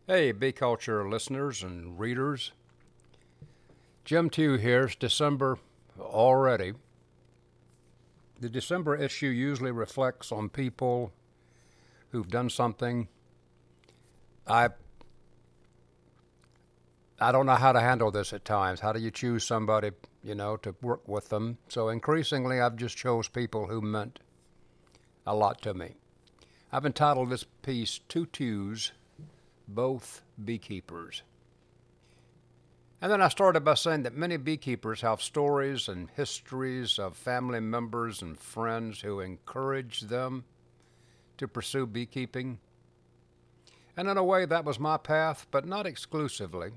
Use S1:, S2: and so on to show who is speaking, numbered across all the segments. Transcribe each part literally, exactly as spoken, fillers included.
S1: Hey, Bee Culture listeners and readers. Jim Tew here. It's December already. The December issue usually reflects on people who've done something. I I don't know how to handle this at times. How do you choose somebody, you know, to work with them? So increasingly, I've just chose people who meant a lot to me. I've entitled this piece Two Tews, Both Beekeepers. And then I started by saying that many beekeepers have stories and histories of family members and friends who encouraged them to pursue beekeeping. And in a way, that was my path, but not exclusively.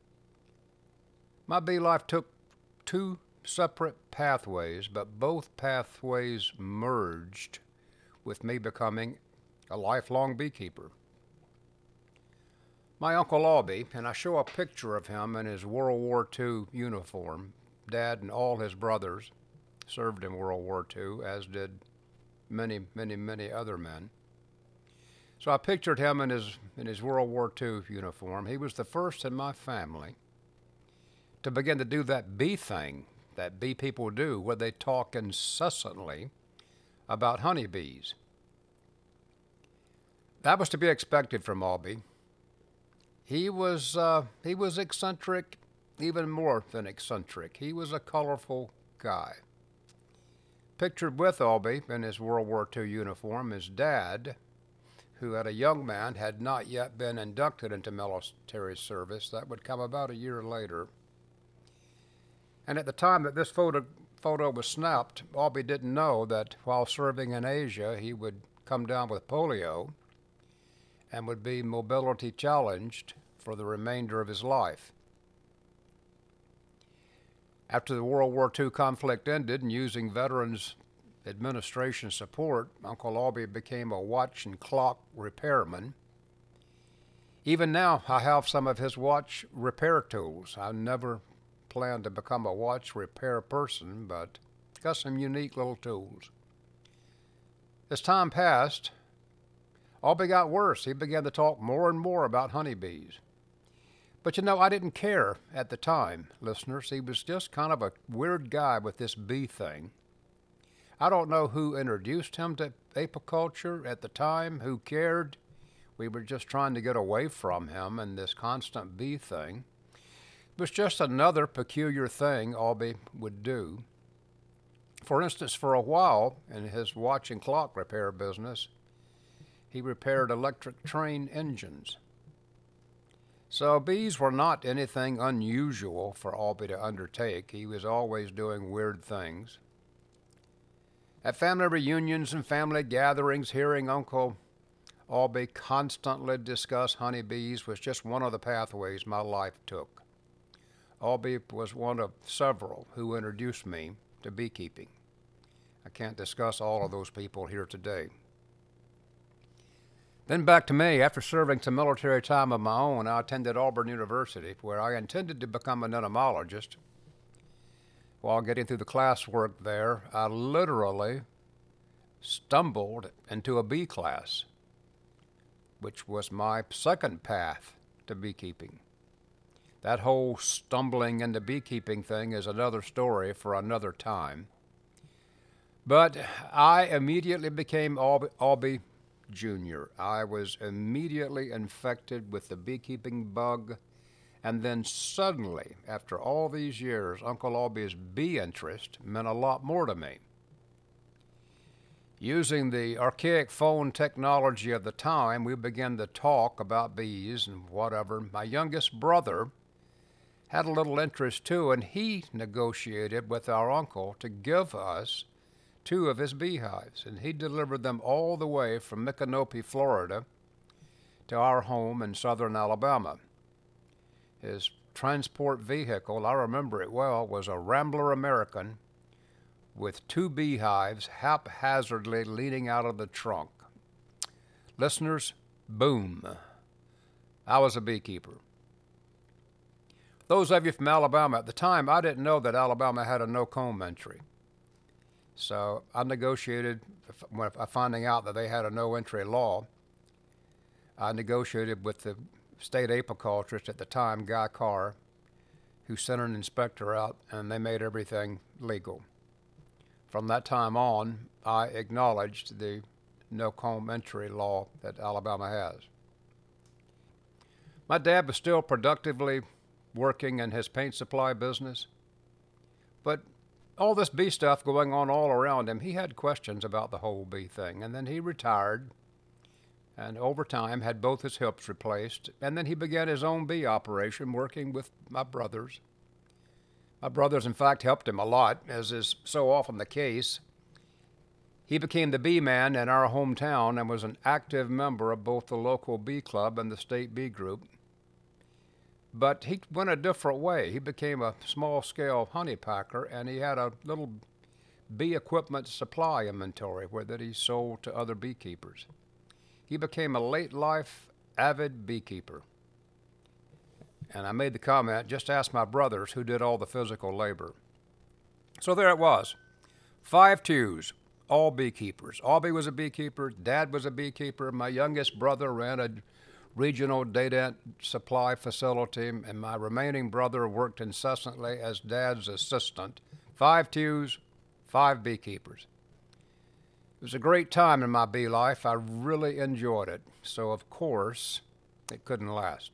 S1: My bee life took two separate pathways, but both pathways merged with me becoming a lifelong beekeeper. My Uncle Albie, and I show a picture of him in his World War Two uniform. Dad and all his brothers served in World War Two, as did many, many, many other men. So I pictured him in his in his World War Two uniform. He was the first in my family to begin to do that bee thing that bee people do, where they talk incessantly about honeybees. That was to be expected from Albie. He was uh, he was eccentric, even more than eccentric. He was a colorful guy. Pictured with Albie in his World War Two uniform is Dad, who at a young man had not yet been inducted into military service. That would come about a year later. And at the time that this photo photo was snapped, Albie didn't know that while serving in Asia, he would come down with polio and would be mobility challenged for the remainder of his life. After the World War Two conflict ended and using Veterans Administration support, Uncle Albie became a watch and clock repairman. Even now, I have some of his watch repair tools. I never planned to become a watch repair person, but got some unique little tools. As time passed, Albie got worse. He began to talk more and more about honeybees. But you know, I didn't care at the time, listeners. He was just kind of a weird guy with this bee thing. I don't know who introduced him to apiculture at the time, who cared. We were just trying to get away from him and this constant bee thing. It was just another peculiar thing Albie would do. For instance, for a while in his watch and clock repair business, he repaired electric train engines. So bees were not anything unusual for Albie to undertake. He was always doing weird things. At family reunions and family gatherings, hearing Uncle Albie constantly discuss honeybees was just one of the pathways my life took. Albie was one of several who introduced me to beekeeping. I can't discuss all of those people here today. Then back to me. After serving some military time of my own, I attended Auburn University, where I intended to become an entomologist. While getting through the classwork there, I literally stumbled into a bee class, which was my second path to beekeeping. That whole stumbling into beekeeping thing is another story for another time. But I immediately became Albie, Albie Junior I was immediately infected with the beekeeping bug, and then suddenly, after all these years, Uncle Albie's bee interest meant a lot more to me. Using the archaic phone technology of the time, we began to talk about bees and whatever. My youngest brother had a little interest too, and he negotiated with our uncle to give us two of his beehives, and he delivered them all the way from Micanopy, Florida, to our home in southern Alabama. His transport vehicle, I remember it well, was a Rambler American with two beehives haphazardly leaning out of the trunk. Listeners, boom. I was a beekeeper. Those of you from Alabama, at the time, I didn't know that Alabama had a no-comb entry. So I negotiated, when finding out that they had a no-entry law, I negotiated with the state apiculturist at the time, Guy Carr, who sent an inspector out, and they made everything legal. From that time on, I acknowledged the no-comb entry law that Alabama has. My dad was still productively working in his paint supply business, but all this bee stuff going on all around him, he had questions about the whole bee thing. And then he retired, and over time had both his hips replaced, and then he began his own bee operation, working with my brothers. My brothers, in fact, helped him a lot, as is so often the case. He became the bee man in our hometown and was an active member of both the local bee club and the state bee group. But he went a different way. He became a small-scale honey packer, and he had a little bee equipment supply inventory where that he sold to other beekeepers. He became a late-life avid beekeeper. And I made the comment, just ask my brothers who did all the physical labor. So there it was. Five twos, all beekeepers. Albie was a beekeeper. Dad was a beekeeper. My youngest brother ran a regional data supply facility, and my remaining brother worked incessantly as Dad's assistant. Five twos, five beekeepers. It was a great time in my bee life. I really enjoyed it. So, of course, it couldn't last.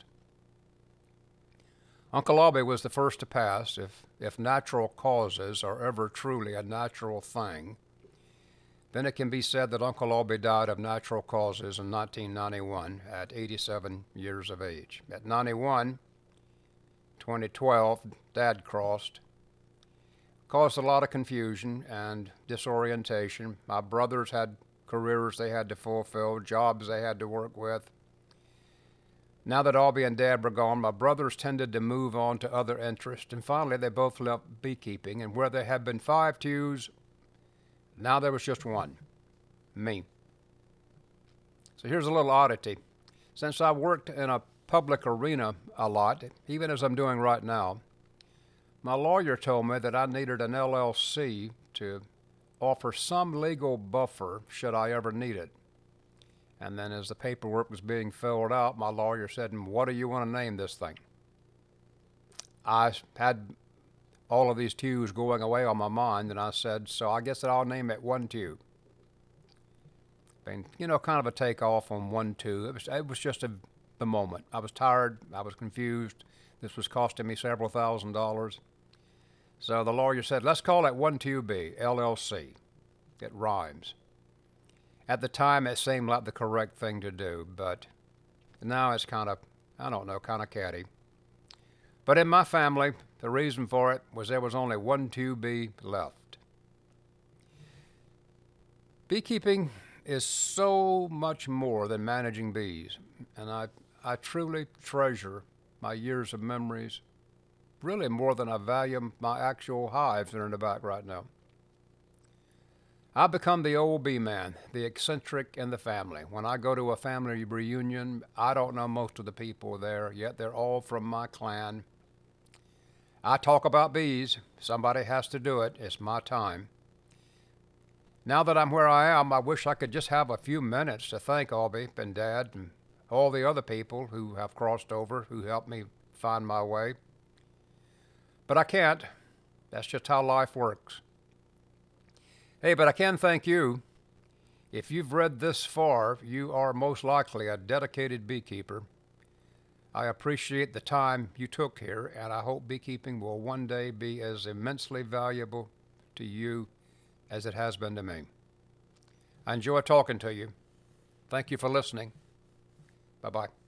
S1: Uncle Albie was the first to pass. If, if natural causes are ever truly a natural thing, then it can be said that Uncle Albie died of natural causes in nineteen ninety-one at eighty-seven years of age. At ninety-one, twenty twelve, Dad crossed. Caused a lot of confusion and disorientation. My brothers had careers they had to fulfill, jobs they had to work with. Now that Albie and Dad were gone, my brothers tended to move on to other interests, and finally they both left beekeeping, and where there had been five twos, now there was just one, me. So here's a little oddity. Since I worked in a public arena a lot, even as I'm doing right now, my lawyer told me that I needed an L L C to offer some legal buffer should I ever need it. And then as the paperwork was being filled out, my lawyer said, "What do you want to name this thing?" I had all of these twos going away on my mind, and I said, so I guess that I'll name it One Two. And, you know, kind of a takeoff on One Two. It was, it was just a, the moment. I was tired. I was confused. This was costing me several thousand dollars. So the lawyer said, let's call it One Two B, L L C. It rhymes. At the time, it seemed like the correct thing to do, but now it's kind of, I don't know, kind of catty. But in my family, the reason for it was there was only one two B left. Beekeeping is so much more than managing bees, and I, I truly treasure my years of memories, really more than I value my actual hives that are in the back right now. I've become the old bee man, the eccentric in the family. When I go to a family reunion, I don't know most of the people there, yet they're all from my clan. I talk about bees. Somebody has to do it. It's my time. Now that I'm where I am, I wish I could just have a few minutes to thank Albie and Dad and all the other people who have crossed over, who helped me find my way. But I can't. That's just how life works. Hey, but I can thank you. If you've read this far, you are most likely a dedicated beekeeper. I appreciate the time you took here, and I hope beekeeping will one day be as immensely valuable to you as it has been to me. I enjoy talking to you. Thank you for listening. Bye-bye.